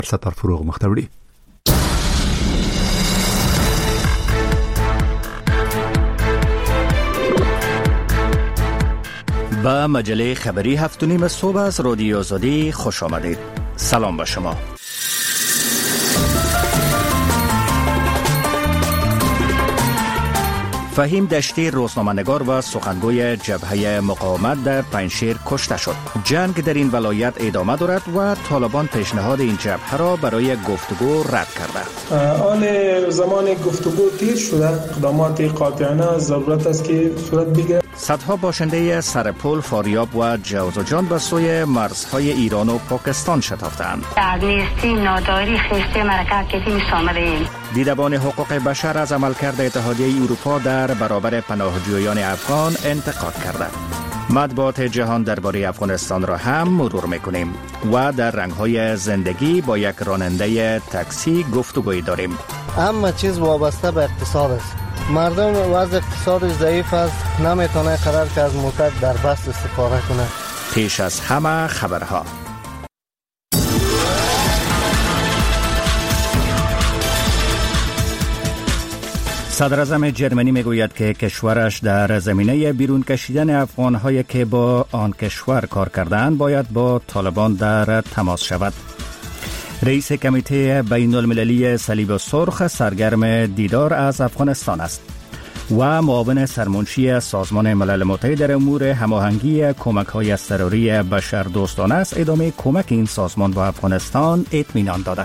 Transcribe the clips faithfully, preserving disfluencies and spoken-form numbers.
ستر فروغ مختوری. با مجله خبری هفت و نیم صبح از رادیو آزادی خوش آمدید. سلام به شما. فهیم دشتی روزنامه‌نگار و سخنگوی جبهه مقاومت در پنجشیر کشته شد. جنگ در این ولایت ادامه دارد و طالبان پیشنهاد این جبهه را برای گفتگو رد کرده. آن زمان گفتگو تیر شده، اقدامات قاطعانه ضرورت است که صورت بگیرد. صدها باشنده سرپل، فاریاب و جوزجان به سوی مرزهای ایران و پاکستان شتافتند. در نیستی ناداری خسته مرکت کتی می‌آمدیم. دیدبان حقوق بشر از عملکرد اتحادیه اروپا در برابر پناهجویان افغان انتقاد کرده. مطبوعات جهان درباره افغانستان را هم مرور میکنیم و در رنگ‌های زندگی با یک راننده تاکسی گفتگوی داریم. اما چیز وابسته به اقتصاد است. مردم وضع اقتصادش ضعیف است، نمیتونه قرار که از موتر در بست استفاده کنه. پیش از همه خبرها. صدر اعظم جرمنی میگوید که کشورش در زمینه بیرون کشیدن افغان‌هایی که با آن کشور کار کردند باید با طالبان در تماس شود. رئیس کمیته بین المللی صلیب سرخ سرگرم دیدار از افغانستان است و معاون سرمنشی سازمان ملل متحد در امور هماهنگی کمک‌های اضطراری بشردوستانه است ادامه کمک این سازمان با افغانستان اطمینان داده.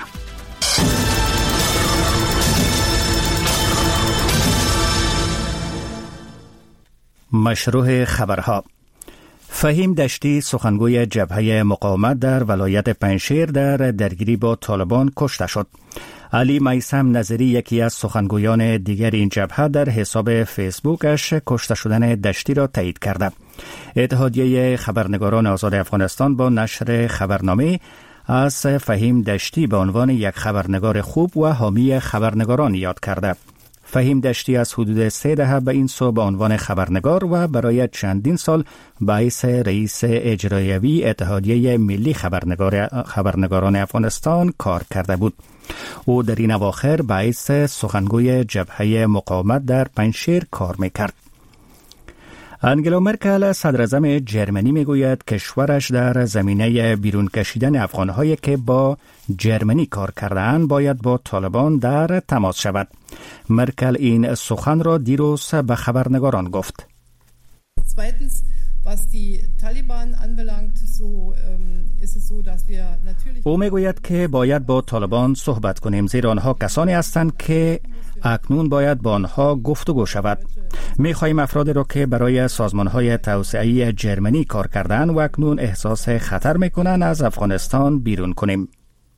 مشروع خبرها. فهیم دشتی سخنگوی جبهه مقاومت در ولایت پنجشیر در درگیری با طالبان کشته شد. علی میثم نظری یکی از سخنگویان دیگر این جبهه در حساب فیسبوکش کشته شدن دشتی را تایید کرده. اتحادیه خبرنگاران آزاد افغانستان با نشر خبرنامه از فهیم دشتی به عنوان یک خبرنگار خوب و حامی خبرنگاران یاد کرده. فهیم دشتی از حدود سه دهه به این سو به عنوان خبرنگار و برای چندین سال باعث رئیس اجرایی اتحادیه ملی خبرنگار خبرنگاران افغانستان کار کرده بود. او در این اواخر باعث سخنگوی جبهه مقاومت در پنجشیر کار میکرد. انگلا مرکل صدر اعظم جرمنی میگوید کشورش در زمینه بیرون کشیدن افغان‌هایی که با جرمنی کار کرده‌اند باید با طالبان در تماس شود. مرکل این سخن را دیروز به خبرنگاران گفت. او میگوید که باید با طالبان صحبت کنیم زیرا آنها کسانی هستند که اکنون باید با آنها گفتگو شود. می‌خواهیم افرادی را که برای سازمان‌های توسعه‌ای جرمنی کار کردند و اکنون احساس خطر می‌کنند از افغانستان بیرون کنیم.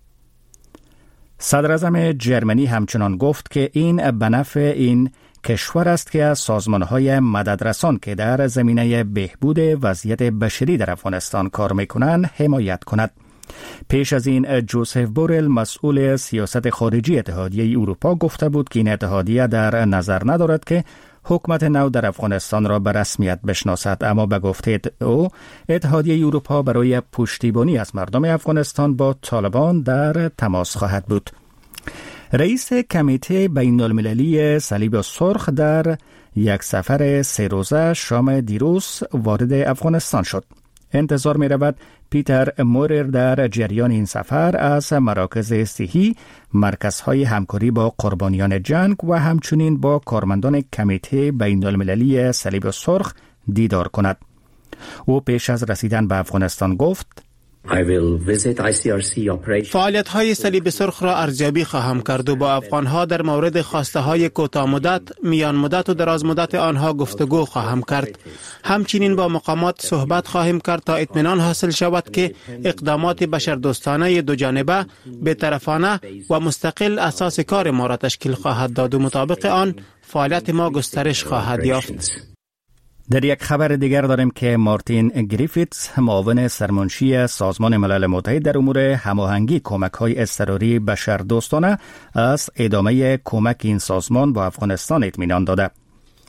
صدر اعظم جرمنی همچنان گفت که این به نفع این کشور است که از سازمان‌های مددرسان که در زمینه بهبود وضعیت بشری در افغانستان کار می‌کنند حمایت کند. پیش از این جوزف بورل مسئول سیاست خارجی اتحادیه اروپا گفته بود که این اتحادیه در نظر ندارد که حکومت نو در افغانستان را به رسمیت بشناسد، اما به گفته او اتحادیه اروپا برای پشتیبانی از مردم افغانستان با طالبان در تماس خواهد بود. رئیس کمیته بین المللی صلیب سرخ در یک سفر سه روزه شام دیروز وارد افغانستان شد. انتظار می رود پیتر مورر در جریان این سفر از مراکز صحی، مرکزهای همکاری با قربانیان جنگ و همچنین با کارمندان کمیته بین المللی صلیب سرخ دیدار کند. او پیش از رسیدن به افغانستان گفت: فعالیت های صلیب سرخ را ارزیابی خواهم کرد و با افغانها در مورد خواسته های کوتاه مدت، میان مدت و دراز مدت آنها گفتگو خواهم کرد. همچنین با مقامات صحبت خواهیم کرد تا اطمینان حاصل شود که اقدامات بشردوستانه دو جانبه، بی‌طرفانه و مستقل اساس کار ما را تشکیل خواهد داد و مطابق آن فعالیت ما گسترش خواهد یافت. در یک خبر دیگر داریم که مارتین گریفیتس معاون سرمنشی سازمان ملل متحد در امور هماهنگی کمک‌های اضطراری بشردوستانه از ادامه کمک این سازمان با افغانستان اطمینان داده.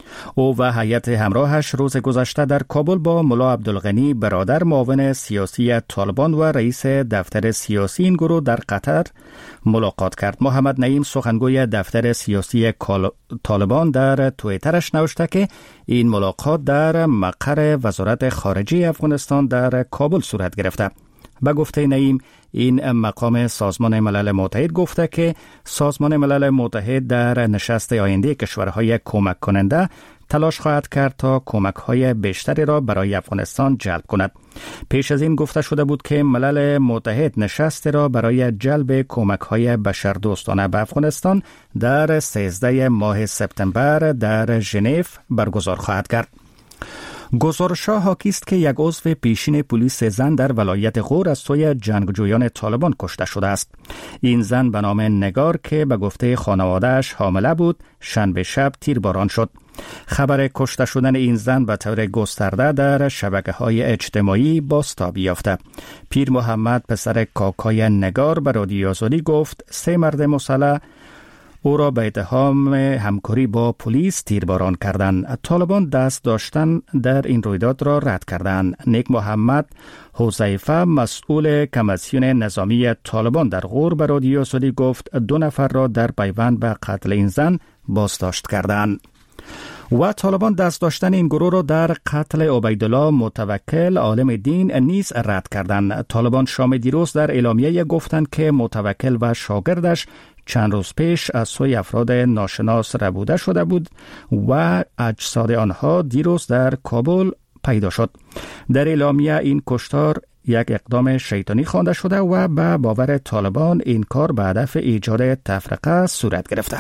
او و هیئت همراهش روز گذشته در کابل با ملا عبدالغنی برادر معاون سیاسی طالبان و رئیس دفتر سیاسی این گروه در قطر ملاقات کرد. محمد نعیم سخنگوی دفتر سیاسی طالبان در توییترش نوشته که این ملاقات در مقر وزارت خارجه افغانستان در کابل صورت گرفته. به گفته نعیم این مقام سازمان ملل متحد گفته که سازمان ملل متحد در نشست آینده کشورهای کمک کننده تلاش خواهد کرد تا کمک‌های بیشتری را برای افغانستان جلب کند. پیش از این گفته شده بود که ملل متحد نشست را برای جلب کمک‌های بشردوستانه به افغانستان در سیزده ماه سپتامبر در ژنو برگزار خواهد کرد. گزارش‌ها حاکی است که یک عضو پیشین پلیس زن در ولایت غور از سوی جنگجویان طالبان کشته شده است. این زن به نام نگار که به گفته خانواده‌اش حامله بود، شنبه شب تیرباران شد. خبر کشته شدن این زن به طور گسترده در شبکه‌های اجتماعی بازتاب یافته. پیر محمد پسر کاکای نگار به رادیو آزادی گفت سه مرد مسلح او را به اتهام همکاری با پلیس تیرباران کردند. طالبان دست داشتن در این رویداد را رد کردند. نیک محمد حذیفه مسئول کمیسیون نظامی طالبان در غور به رادیو آزادی گفت دو نفر را در پیوند به قتل این زن بازداشت کردند. و طالبان دست داشتن این گروه را در قتل عبیدالله متوکل عالم دین نیز رد کردند. طالبان شام دیروز در اعلامیه گفتند که متوکل و شاگردش چند روز پیش از سوی افراد ناشناس ربوده شده بود و اجساد آنها دیروز در کابل پیدا شد. در اعلامیه این کشتار یک اقدام شیطانی خوانده شده و به باور طالبان این کار به هدف ایجاد تفرقه صورت گرفته.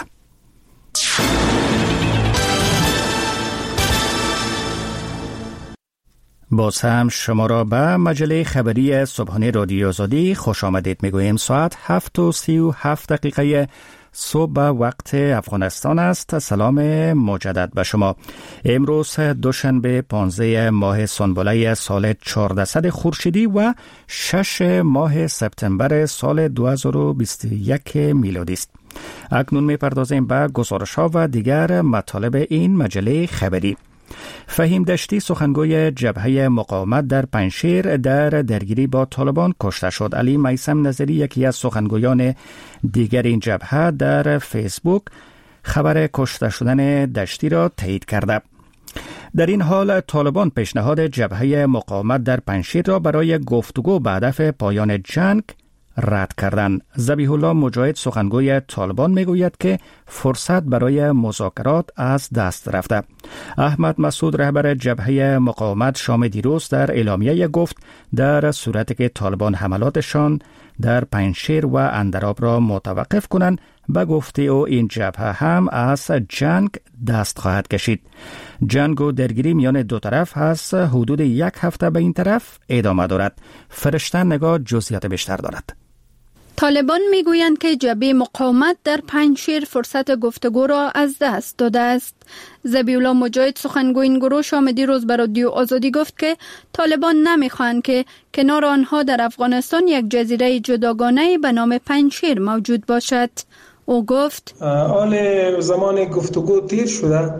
باز هم شما را به مجله خبری صبحانه رادیو آزادی خوش آمدید میگوییم. ساعت هفت و سی و هفت دقیقه صبح وقت افغانستان است. سلام مجدد به شما. امروز دوشنبه پانزده ماه سنبله سال چهاردهصد خورشیدی و شش ماه سپتامبر سال دو هزار و بیست و یک میلادی است. اکنون میپردازیم به گزارش‌ها و دیگر مطالب این مجله خبری. فهیم دشتی سخنگوی جبهه مقاومت در پنجشیر در درگیری با طالبان کشته شد. علی میثم نظری یکی از سخنگویان دیگر این جبهه در فیسبوک خبر کشته شدن دشتی را تایید کرده. در این حال طالبان پیشنهاد جبهه مقاومت در پنجشیر را برای گفتگو به هدف پایان جنگ رد کردند. ذبیح الله مجاهد سخنگوی طالبان میگوید که فرصت برای مذاکرات از دست رفته. احمد مسعود رهبر جبهه مقاومت شام دیروز در اعلامیه گفت در صورتی که طالبان حملاتشان در پنجشیر و اندراب را متوقف کنند، به گفته او این جبهه هم از جنگ دست خواهد کشید. جنگ و درگیری میان دو طرف هست حدود یک هفته به این طرف ادامه دارد. فرشته نگاه جزئیات بیشتر دارد. طالبان میگویند که جبهه مقاومت در پنجشیر فرصت گفتگو را از دست داده است. ذبیح الله مجاهد سخنگوی این گروه شام دیروز به رادیو آزادی گفت که طالبان نمیخواهند که کنار آنها در افغانستان یک جزیره جداگانه به نام پنجشیر موجود باشد. او گفت حال زمان گفتگو تیر شده،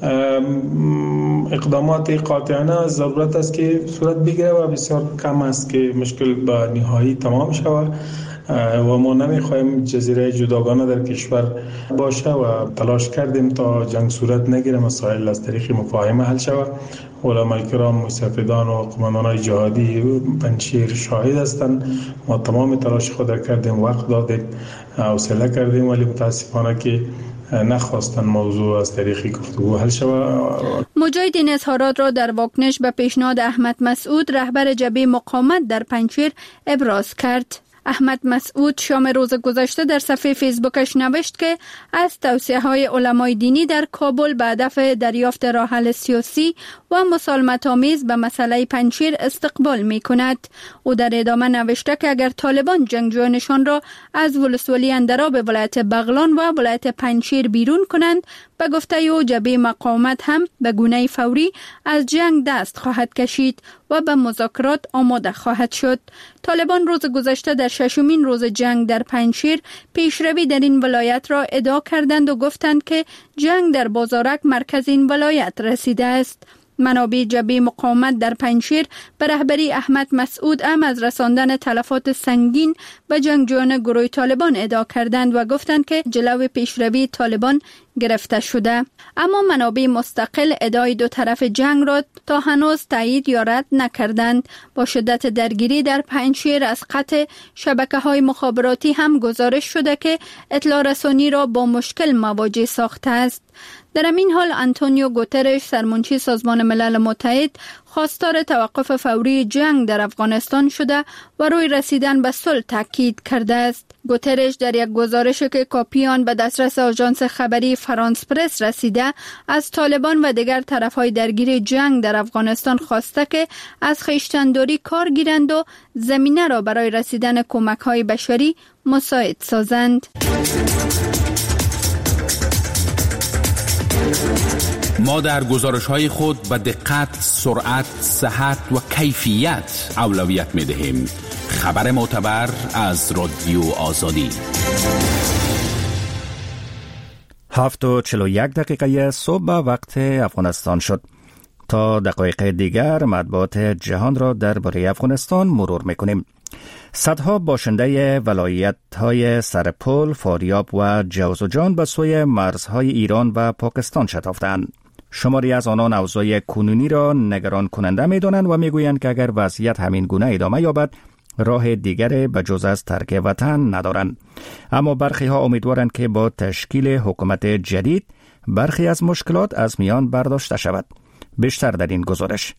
اقدامات قاطعانه ضرورت است که صورت بگیره و بسیار کم است که مشکل به نهایی تمام شود و ما نمیخوایم جزیره جداگانه در کشور باشه و تلاش کردیم تا جنگ صورت نگیره، مسائل از طریق مفاهمه حل شود. علمای کرام، مستفیدان و قماندانان جهادی پنجشیر شاهد هستند. ما تمام تلاش خود را کردیم، وقت دادیم، حوصله کردیم، ولی متاسفانه که نخواستن موضوع از طریق گفتگو حل شود. مجاهد این اظهارات را در واکنش به پیشنهاد احمد مسعود رهبر جبهه مقاومت در پنجشیر ابراز کرد. احمد مسعود شام روز گذشته در صفحه فیسبوکش نوشت که از توصیه های علمای دینی در کابل به هدف دریافت راه حل سیاسی و مسالمت آمیز به مسئله پنجشیر استقبال می کند. او در ادامه نوشته که اگر طالبان جنگجویانشان را از ولسوالی اندراب ولایت بغلان و ولایت پنجشیر بیرون کنند، به گفته او جبهه مقاومت هم به گونه فوری از جنگ دست خواهد کشید و به مذاکرات آماده خواهد شد. طالبان روز گذشته در ششمین روز جنگ در پنجشیر پیشروی در این ولایت را ادعا کردند و گفتند که جنگ در بازارک مرکز این ولایت رسیده است. منابع جبهه مقاومت در پنجشیر به رهبری احمد مسعود ام از رساندن تلفات سنگین به جنگجویان گروه طالبان ادعا کردند و گفتند که جلو پیشروی طالبان گرفته شده. اما منابع مستقل ادعای دو طرف جنگ را تا هنوز تایید یا رد نکردند. با شدت درگیری در پنجشیر از قطع شبکه‌های مخابراتی هم گزارش شده که اطلاع رسانی را با مشکل مواجه ساخته است. در این حال آنتونیو گوترش سرمنشی سازمان ملل متحد خواستار توقف فوری جنگ در افغانستان شده و روی رسیدن به صلح تاکید کرده است. گوترش در یک گزارشی که کاپی آن به دسترس آژانس خبری فرانس پرس رسیده از طالبان و دیگر طرفهای درگیر جنگ در افغانستان خواسته که از خویشتن‌داری کار گیرند و زمینه را برای رسیدن کمک‌های بشری مساعد سازند. ما در گزارش‌های خود به دقت، سرعت، صحت و کیفیت اولویت می‌دهیم. خبر معتبر از رادیو آزادی. هفت و چلو یک دقیقه صبح وقت افغانستان شد. تا دقایق دیگر مطبوعات جهان را درباره افغانستان مرور می‌کنیم. صدها باشنده ولایت‌های سرپل، فاریاب و جوزجان به سوی مرزهای ایران و پاکستان شتافتند. شماری از آنان اوضاع کنونی را نگران کننده می‌دانند و می‌گویند که اگر وضعیت همین گونه ادامه یابد راه دیگری به جز از ترک وطن ندارند. اما برخی ها امیدوارند که با تشکیل حکومت جدید برخی از مشکلات از میان برداشته شود. بیشتر در این گزارش.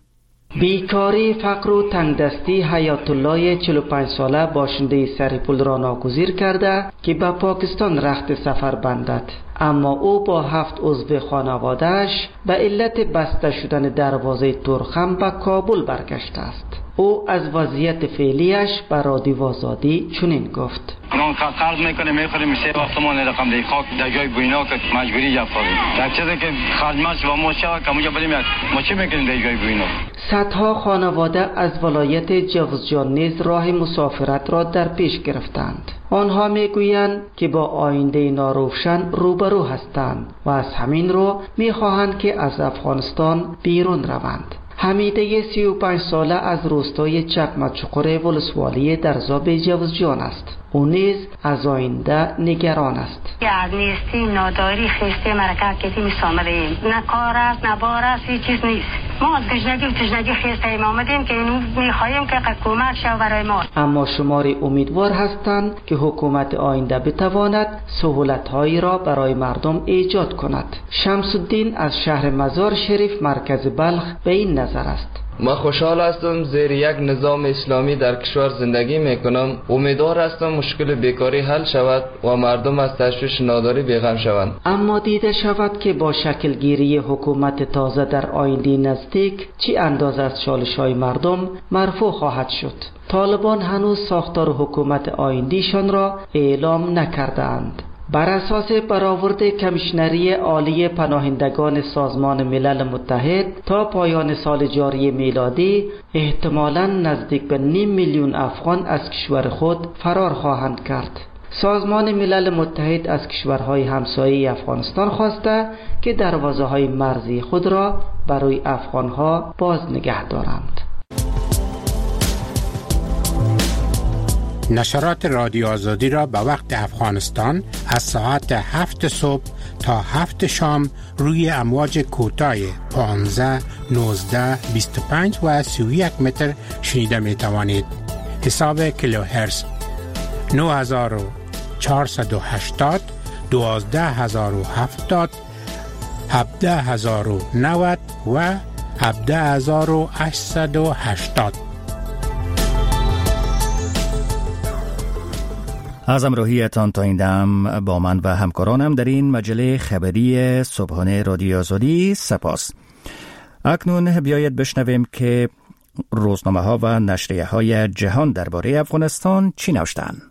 بیکاری، فقر و تنگدستی حیات الله چهل و پنج ساله باشنده سرپل را ناگزیر کرده که به پاکستان رخت سفر بندد. اما او با هفت عضو خانواده‌اش به علت بسته شدن دروازه ترخم به کابل برگشته است. او از وضعیت فعلیش به رادیو آزادی چنین گفت: نان قرض میکنه میخوریم میشه وقتمان رقم دی خاک در جای بوینا که مجبوری جفاوی در چیزی که خرجمش و ما شوه که موجه بریم ما چی میکنیم در جای بوینا. صدها خانواده از ولایت جوزجان نیز راه مسافرت را در پیش گرفتند. آنها میگویند که با آینده ناروشن روبرو هستند و از همین رو میخواهند که از افغانستان بیرون روند. حمیده سی و پنج ساله از روستای چکمه‌چوقر ولسوالی در زاب جوزجان است. او نیز از آینده نگران است. از نیستی ناداری خسته مرکت کردیم آمده ایم. نه کار است نه بار است، هیچ چیز نیست. ما از گشنگی و تشنگی خسته ایم آمدیم که اینو میخواهیم که کمک شود برای ما. اما شماری امیدوار هستند که حکومت آینده بتواند سهولت‌هایی را برای مردم ایجاد کند. شمس الدین از شهر مزار شریف مرکز بلخ به این نظر است: ما خوشحال هستم زیر یک نظام اسلامی در کشور زندگی میکنم. امیدوار هستم مشکل بیکاری حل شود و مردم از تشویش ناداری بیغم شوند. اما دیده شود که با شکل گیری حکومت تازه در آینده نزدیک چی اندازه از چالش‌های مردم مرفوع خواهد شد. طالبان هنوز ساختار حکومت آینده‌شان را اعلام نکردند. بر اساس برآورد کمیشنری عالی پناهندگان سازمان ملل متحد تا پایان سال جاری میلادی احتمالاً نزدیک به نیم میلیون افغان از کشور خود فرار خواهند کرد. سازمان ملل متحد از کشورهای همسایه افغانستان خواسته که دروازه‌های مرزی خود را برای افغانها باز نگه دارند. نشرات رادیو آزادی را به وقت افغانستان از ساعت هفت صبح تا هفت شام روی امواج کوتاه پانزده، نوزده، بیست و پنج و سی و یک متر شنیده می توانید. حساب کیلوهرتز نه هزار و چهارصد و هشتاد، دوازده هزار و هفتاد، هفده هزار و نود و هفده هزار و هشتصد و هشتاد. از همراهیتان تا این دم با من و همکارانم در این مجله خبری صبحانه رادیو آزادی سپاس. اکنون بیایید بشنویم که روزنامه ها و نشریه های جهان درباره افغانستان چی نوشتند.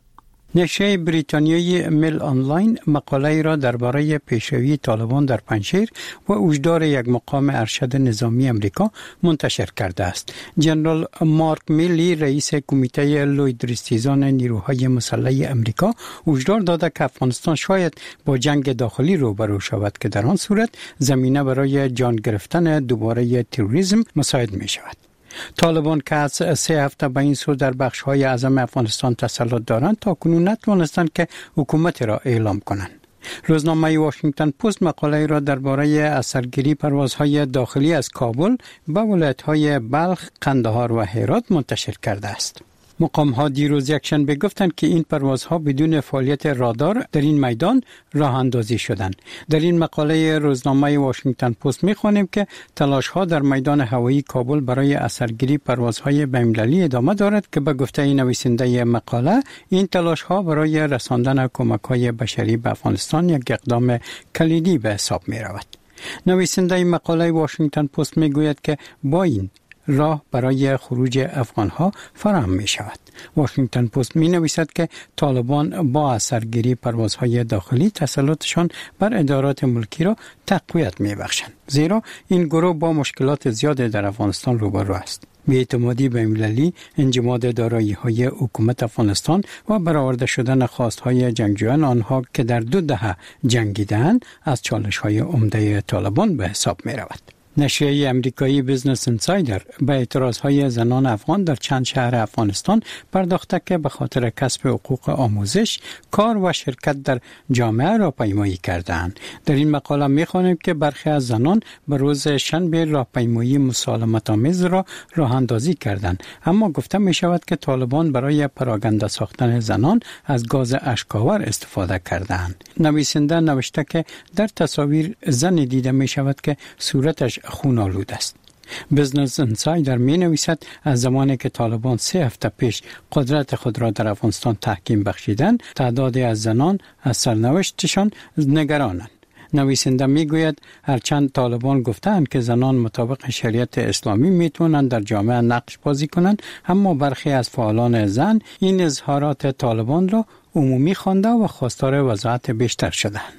نشریه بریتانیایی میل آنلاین مقاله را درباره پیشروی طالبان در پنجشیر و وجدار یک مقام ارشد نظامی امریکا منتشر کرده است. جنرال مارک میلی رئیس کمیته لوید ریستیزان نیروهای مسلح امریکا وجدار داده که افغانستان شاید با جنگ داخلی روبرو شود که در آن صورت زمینه برای جان گرفتن دوباره تروریسم مساعد می شود. طالبان که از سه هفته به این سو در بخش‌های اعظم افغانستان تسلط دارند تا کنون نتوانستند که حکومت را اعلام کنند. روزنامه واشنگتن پست مقاله را درباره اثرگیری پروازهای داخلی از کابل به ولایت‌های بلخ، قندهار و هرات منتشر کرده است. مقام ها دیروز یکشنبه گفتند که این پروازها بدون فعالیت رادار در این میدان راه اندازی شدند. در این مقاله روزنامه واشنگتن پست می‌خوانیم که تلاش ها در میدان هوایی کابل برای اثرگیری پروازهای بین‌المللی ادامه دارد که به گفته نویسنده مقاله این تلاش ها برای رساندن کمک های بشری به افغانستان یک اقدام کلیدی به حساب می رود. نویسنده مقاله واشنگتن پست می گوید که با این راه برای خروج افغانها فراهم می شود. واشنگتن پست می نویسد که طالبان با اثرگیری پروازهای داخلی تسلطشان بر ادارات ملکی را تقویت می بخشند، زیرا این گروه با مشکلات زیاد در افغانستان روبرو است. بی‌اعتمادی بین‌المللی، انجماد دارایی‌های حکومت افغانستان و برآورده شدن خواست‌های جنگجویان آنها که در دو دهه جنگیدند از چالش‌های عمده طالبان به حساب می رود. نشریه امریکایی بیزنس انسایدر به اعتراضهای زنان افغان در چند شهر افغانستان پرداخته که به خاطر کسب حقوق آموزش، کار و شرکت در جامعه راهپیمایی کردند. در این مقاله می‌خوانیم که برخی از زنان به روز شنبه راهپیمایی مسالمت‌آمیز را راه اندازی کردند، اما گفته می‌شود که طالبان برای پراگنده ساختن زنان از گاز اشک‌آور استفاده کردند. نویسنده نوشته که در تصاویر زن دیده می‌شود که صورتش خون‌آلود است. بیزنس انسایدر می نویسد از زمانی که طالبان سه هفته پیش قدرت خود را در افغانستان تحکیم بخشیدند، تعدادی از زنان از سرنوشتشان نگرانند. نویسنده می گوید هرچند طالبان گفتند که زنان مطابق شریعت اسلامی می توانند در جامعه نقش بازی کنند، اما برخی از فعالان زن این اظهارات طالبان را عمومی خوانده و خواستار وضاحت بیشتر شدند.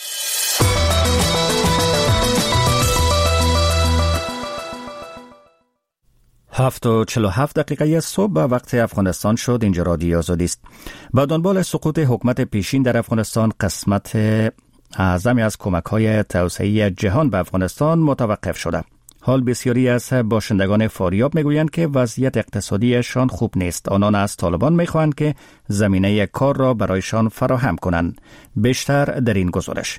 هفت و چل و هفت دقیقه صبح به وقت افغانستان شد. اینجا رادیو آزادی است. با دنبال سقوط حکومت پیشین در افغانستان، قسمت اعظمی از کمک‌های توسعه‌ای جهان به افغانستان متوقف شده. حال بسیاری از باشندگان فاریاب میگویند که وضعیت اقتصادیشان خوب نیست. آنان از طالبان میخواهند که زمینه کار را برایشان فراهم کنند. بیشتر در این گزارش.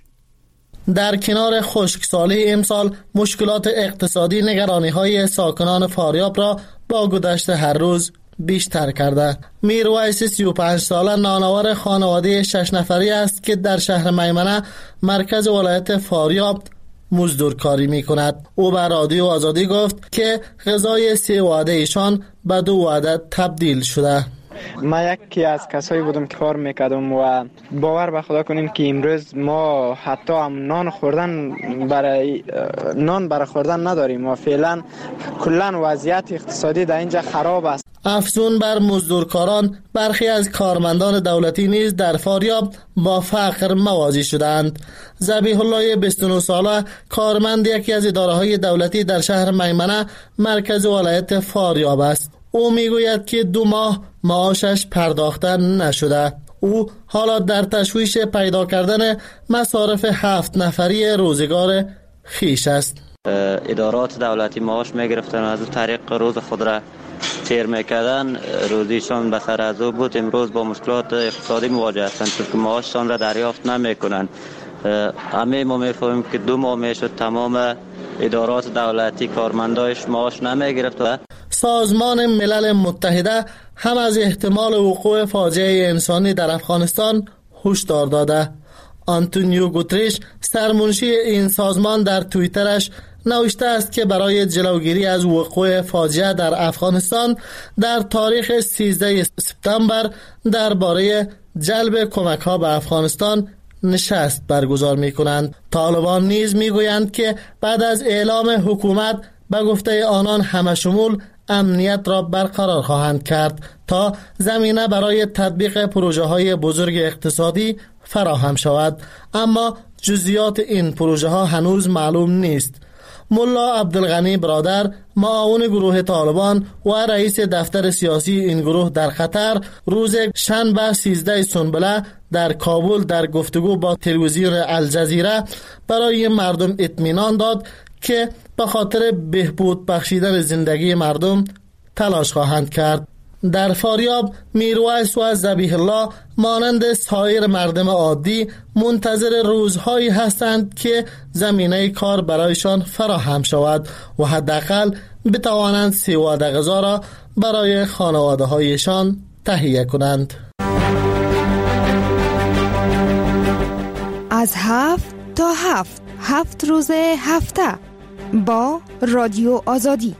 در کنار خشکسالی امسال، مشکلات اقتصادی نگرانی‌های ساکنان فاریاب را با گذشت هر روز بیشتر کرده. میرویس سی و پنج ساله نانآور خانواده شش نفری است که در شهر میمنه مرکز ولایت فاریاب مزدورکاری می کند. او به رادیو آزادی گفت که غذای سه وعده ایشان به دو وعده تبدیل شده. من یکی از کسایی بودم که کار میکردم و باور به خدا کنین که امروز ما حتی هم نان خوردن برای نان برای خوردن نداریم و فعلا کلا وضعیت اقتصادی در اینجا خراب است. افزون بر مزدورکاران، برخی از کارمندان دولتی نیز در فاریاب با فقر مواجه شدند. ذبیح الله بیست و نه ساله کارمند یکی از اداره‌های دولتی در شهر میمنه مرکز ولایت فاریاب است. او میگوید که دو ماه معاشش پرداخته نشده. او حالا در تشویش پیدا کردن مصارف هفت نفری روزگار خیش است. ادارات دولتی معاش میگرفتن، از طریق روز خود را تیر میکردن، روزیشان به سر از او بود. امروز با مشکلات اقتصادی مواجه هستند چون معاششان را دریافت نمیکنند. همه ما میفهمیم که دو ماه میشد تمام ادارات دولتی کارمندایش معاش نمیگرفت. و سازمان ملل متحده هم از احتمال وقوع فاجعه انسانی در افغانستان هشدار داده. آنتونیو گوتریش سرمنشی این سازمان در توییترش نوشته است که برای جلوگیری از وقوع فاجعه در افغانستان در تاریخ سیزده سپتامبر درباره جلب کمک ها به افغانستان نشست برگزار می کنند. طالبان نیز می گویند که بعد از اعلام حکومت به گفته آنان همه شمول امنیت را برقرار خواهند کرد تا زمینه برای تطبیق پروژه های بزرگ اقتصادی فراهم شود، اما جزئیات این پروژه ها هنوز معلوم نیست. ملا عبدالغنی برادر، معاون گروه طالبان و رئیس دفتر سیاسی این گروه در قطر، روز شنبه سیزده سنبله در کابل در گفتگو با تلویزیون الجزیره برای مردم اطمینان داد که به خاطر بهبود بخشیدن زندگی مردم تلاش خواهند کرد. در فاریاب، میرویس و ذبیح الله مانند سایر مردم عادی منتظر روزهایی هستند که زمینه کار برایشان فراهم شود و حداقل بتوانند سواد غذا را برای خانواده هایشان تهیه کنند. از هفت تا هفت هفت روز هفته با رادیو آزادی.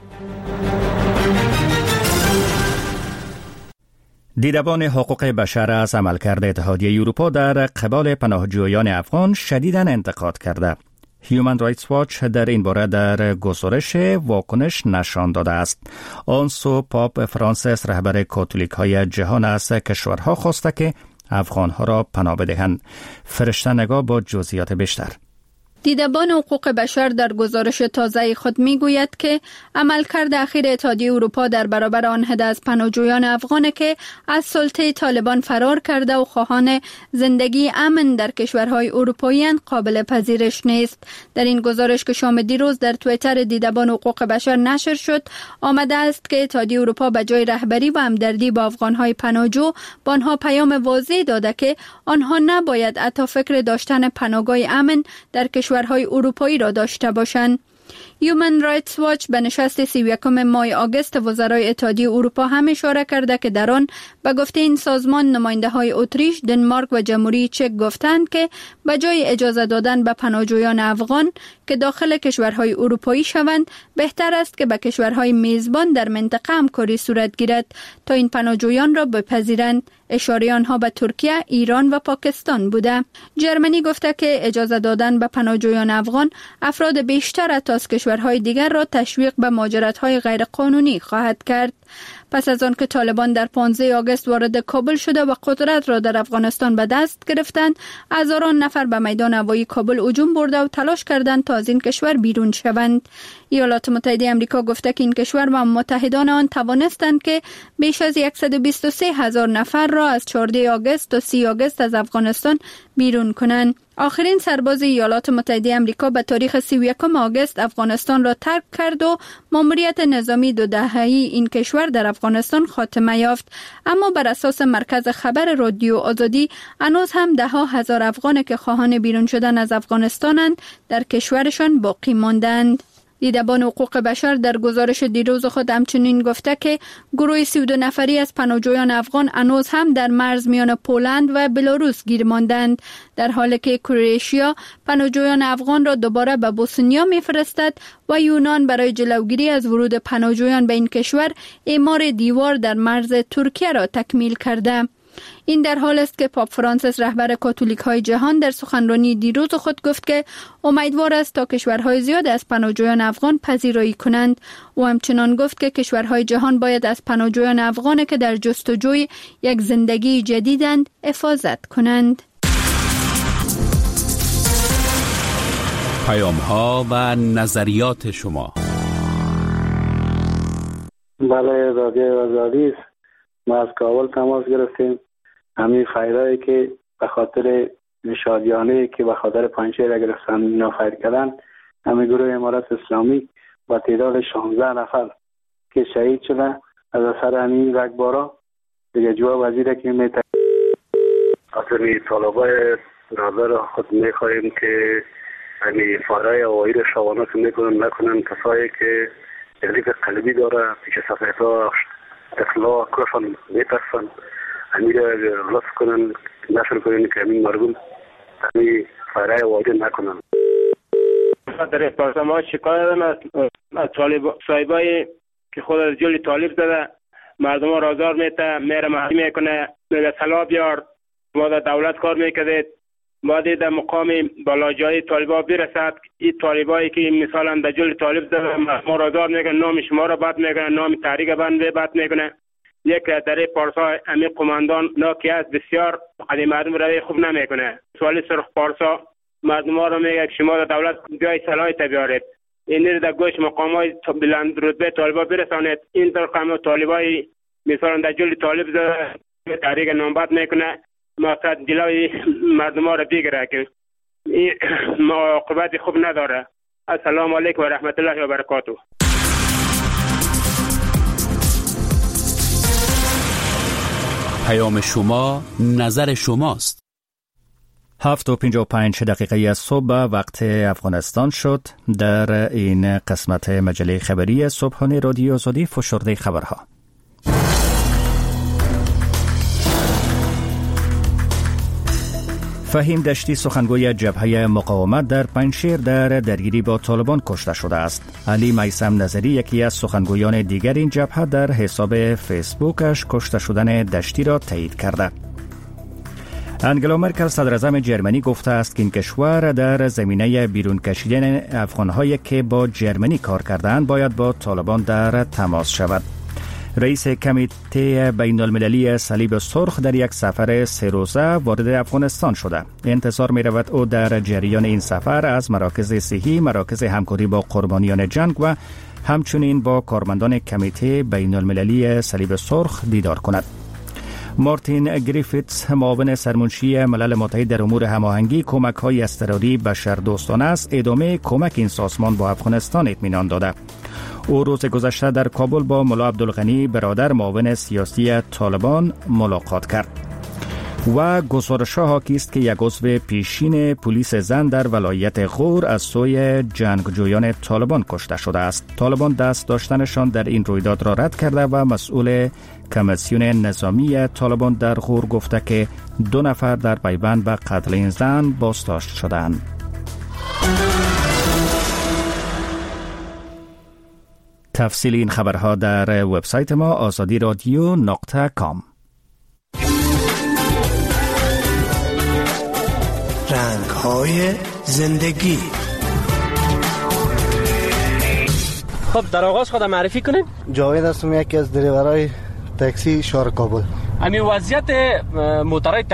دیدبان حقوق بشر از عملکرد اتحادیه اروپا در قبال پناهجویان افغان شدیداً انتقاد کرده. هیومن رایتس واچ در این باره در گزارش واکنش نشان داده است. آن سو پاپ فرانسیس رهبر کاتولیک های جهان از کشورها خواسته که افغانها را پناه بدهند. فرشته نگاه با جزئیات بیشتر. دیدبان حقوق بشر در گزارش تازه خود میگوید که عملکرد اخیر اتحادیه اروپا در برابر آن عده از پناهجویان افغان که از سلطه طالبان فرار کرده و خواهان زندگی امن در کشورهای اروپایی قابل پذیرش نیست. در این گزارش که شام دیروز در توییتر دیدبان حقوق بشر نشر شد، آمده است که اتحادیه اروپا به جای رهبری و همدردی با افغانهای پناهجو به آنها پیام واضح داده که آنها نباید حتی فکر داشتن پناهگاه امن در کشور کشورهای اروپایی را داشته باشند. هیومن رایتس واچ به نشست سی و یکم ماه آگوست وزرای اتحادیه اروپا هم اشاره کرده که در آن به گفته این سازمان نماینده های اتریش، دنمارک و جمهوری چک گفتند که به جای اجازه دادن به پناهجویان افغان که داخل کشورهای اروپایی شوند، بهتر است که به کشورهای میزبان در منطقه همکاری صورت گیرد تا این پناهجویان را بپذیرند. اشاره آنها به ترکیه، ایران و پاکستان بوده. جرمنی گفته که اجازه دادن به پناهجویان افغان افراد بیشتر از کشورهای دیگر را تشویق به مهاجرت‌های غیرقانونی خواهد کرد. پس از آن که طالبان در پانزده آگوست وارد کابل شده و قدرت را در افغانستان به دست گرفتند، هزاران نفر به میدان هوایی کابل هجوم برده و تلاش کردند تا از این کشور بیرون شوند. ایالات متحده آمریکا گفته که این کشور و متحدان آن توانستند که بیش از صد و بیست و سه هزار نفر را از چهارده آگوست تا سی آگوست از افغانستان بیرون کنند. آخرین سرباز ایالات متحده آمریکا به تاریخ سی و یکم آگوست افغانستان را ترک کرد و ماموریت نظامی دو دهه‌ای این کشور در افغانستان خاتمه یافت. اما بر اساس مرکز خبر رادیو آزادی، هنوز هم ده ها هزار افغان که خواهان بیرون شدن از افغانستانند در کشورشان باقی ماندند. دیدبان حقوق بشر در گزارش دیروز خود همچنین گفته که گروه سی و دو نفری از پناهجویان افغان هنوز هم در مرز میان پولند و بلاروس گیر ماندند، در حالی که کرواتیا پناهجویان افغان را دوباره به بوسنیا میفرستد و یونان برای جلوگیری از ورود پناهجویان به این کشور اعمار دیوار در مرز ترکیه را تکمیل کرده. این در حال است که پاپ فرانسیس رهبر کاتولیک های جهان در سخنرانی دیروز خود گفت که امیدوار است تا کشورهای زیاد از پناهجویان افغان پذیرایی کنند. او همچنان گفت که کشورهای جهان باید از پناهجویان افغان که در جستجوی یک زندگی جدیدند حفاظت کنند. پیام ها و نظریات شما. بله، رادیو آزادی است. ما از کابل تماس گرفتیم. همین فایده که به خاطر شادیانه که به خاطر پنجشیر گرفتن اینا فایر کردن، همین گروه امارت اسلامی با تعداد شانزده نفر که شهید شدن از اثر همین رگبارا دیگه جواب وزیر که میتونه خاطر طالبای نظر خود میخواهیم که همین فارای هوایی را شوانه که میکنن نکنن، کسایی که تکلیف قلبی داره پیش صفحه ها اطلاع کشن میترسن همین را لطف کنن نشر کنن که همین مردم همین فارای هوایی نکنن. در احساس ما شکایت دارن از صاحبای که خود از جلی طالب زده مردم ها رازار میته میره محلی میکنه میگه سلا بیار ما در دولت کار میکردید ما در مقام بالاجای طالبا برسد، این طالبایی که مثلا در جل طالب زده ما را دار میکنه، نام شما را بد میکنه، نام تحریک بند بد میکنه. یک در پارسا امی قماندان ناکی است بسیار قدیم مردم را خوب نمیکنه. سوالی سرخ پارسا مردم ها را میگه شما در دولت بیای صلاحیت بیارید، این در گوش مقامای بلند رتبه طالبا برسانید. این طور قام طالبای مثلا در جل طالب زده تحریک نام بد میکنه، مقصد جلوی مردم ها را بگیره که این عاقبت خوب نداره. السلام علیکم و رحمت الله و برکاته. پیام شما نظر شماست. هفت و پنجاه و پنج دقیقه از صبح وقت افغانستان شد. در این قسمت مجله خبری صبحانه رادیو آزادی فشرده خبرها. فهیم دشتی سخنگوی جبهه مقاومت در پنجشیر در درگیری با طالبان کشته شده است. علی میثم نظری یکی از سخنگویان دیگر این جبهه در حساب فیسبوکش کشته شدن دشتی را تایید کرده. انگلا مرکل صدراعظم جرمنی گفته است که این کشور در زمینه بیرون کشیدن افغان‌هایی که با جرمنی کار کردند باید با طالبان در تماس شود. رئیس کمیته بین المللی صلیب سرخ در یک سفر سه روزه وارد افغانستان شده. انتظار می رود او در جریان این سفر از مراکز صحی، مراکز همکاری با قربانیان جنگ و همچنین با کارمندان کمیته بین المللی صلیب سرخ دیدار کند. مارتین گریفیتس معاون سرمنشی ملل متحد در امور هماهنگی کمک‌های اضطراری بشردوستانه است ادامه کمک این سازمان با افغانستان اطمینان داده. او روز گذشته در کابل با ملا عبدالغنی برادر معاون سیاسی طالبان ملاقات کرد. و گزارش‌ها حاکی است که یک عضو پیشین پلیس زن در ولایت غور از سوی جنگجویان طالبان کشته شده است. طالبان دست داشتنشان در این رویداد را رد کرده و مسئول کمیسیون نظامی طالبان در غور گفته که دو نفر در پیوند به قتل این زن بازداشت شدند. تفصیل این خبرها در وبسایت ما آزادی رادیو نقطه کام. رنگ‌های زندگی. خب در آغاز خودم معرفی کنید. جاوید هستم، یکی از دریورای تاکسی شهر کابل. همین وضعیت موترهای